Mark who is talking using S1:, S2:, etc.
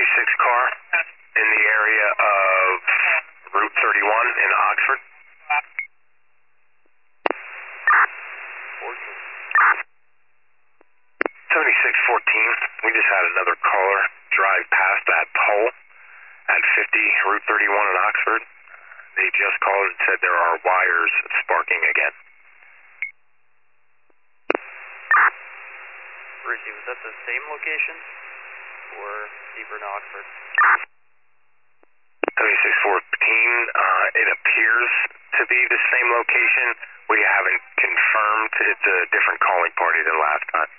S1: 76 car in the area of Route 31 in Oxford. 7614, we just had another caller drive past that pole at 50 Route 31 in Oxford. They just called and said there are wires sparking again.
S2: Richie, was that the same location or deeper in Oxford?
S1: 7614, it appears to be the same location. We haven't confirmed. It's a different calling party than last time.